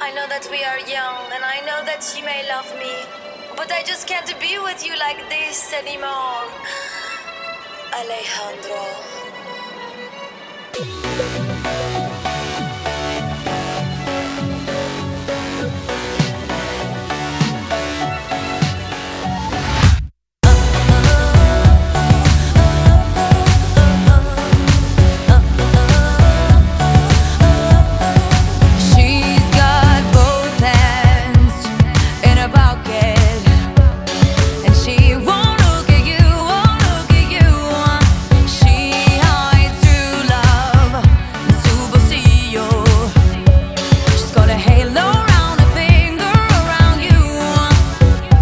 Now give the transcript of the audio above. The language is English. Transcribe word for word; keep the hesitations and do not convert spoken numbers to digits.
I know that we are young, and I know that you may love me, but I just can't be with you like this anymore. Alejandro.